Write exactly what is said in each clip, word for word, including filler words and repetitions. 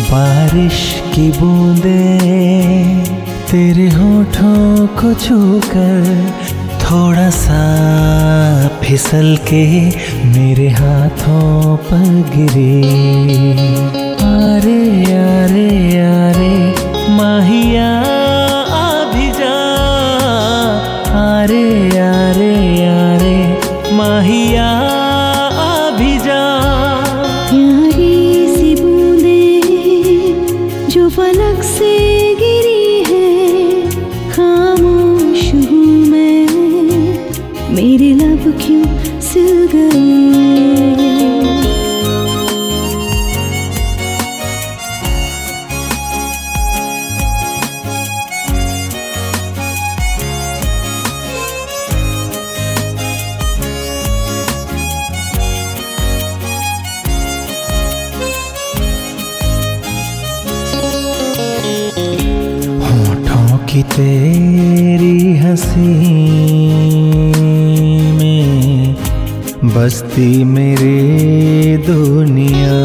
बारिश की बूंदें तेरे होठों को छूकर थोड़ा सा फिसल के मेरे हाथों पर गिरी। आरे आरे आरे माहिया आ भी जा, आरे आरे आरे माहिया आ भी जा। प्यारी सी बूंदें जो फलक से गिरी है, खामोश हूँ मैं, मेरे लब क्यों सिल गए। कि तेरी हंसी में बसती मेरी दुनिया।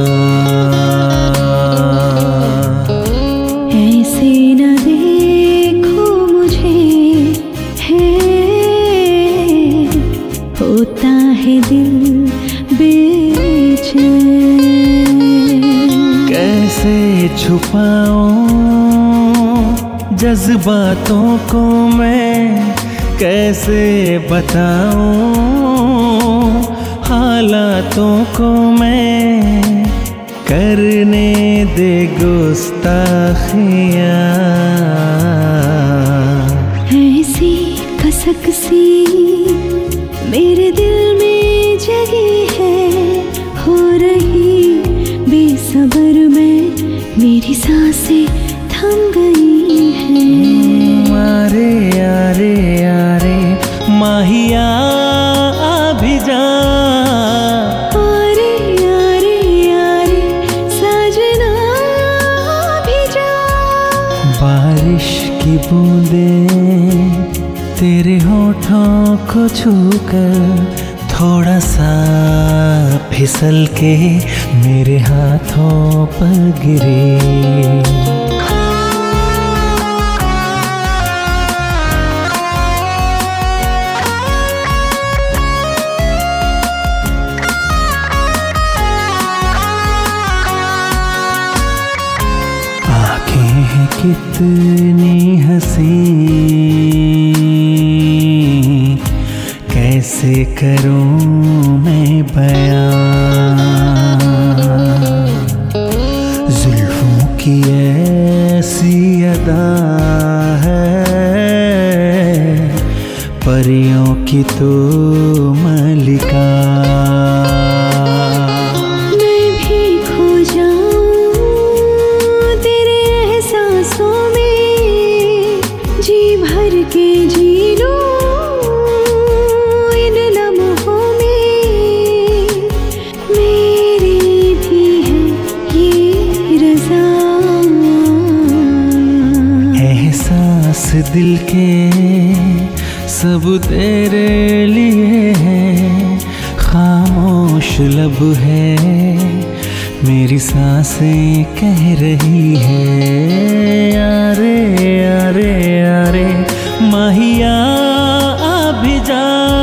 ऐसे न देखो मुझे, है होता है दिल बेचैन। कैसे छुपाऊं जज्बातों को मैं, कैसे बताऊं हालातों को मैं, करने दे गुस्ताखियां। ऐसी कसक सी मेरे दिल में जगी है, हो रही बेसब्र में मेरी सांसें थम गई। आरे आरे आरे माहिया आ भी जा, आरे आरे आरे साजना आ भी जा। बारिश की बूंदें तेरे होठों को छूकर थोड़ा सा फिसल के मेरे हाथों पर गिरी। कितनी हंसी कैसे करूं मैं बयां, जुल्फों की ऐसी अदा है, परियों की तो मलिका। के जी लूं इन लम्हों में, मेरी भी है ये रज़ा। एहसास दिल के सब तेरे लिए है, खामोश लब है मेरी सांसें कह रही है। यारे यारे यारे माहिया आ भी जा।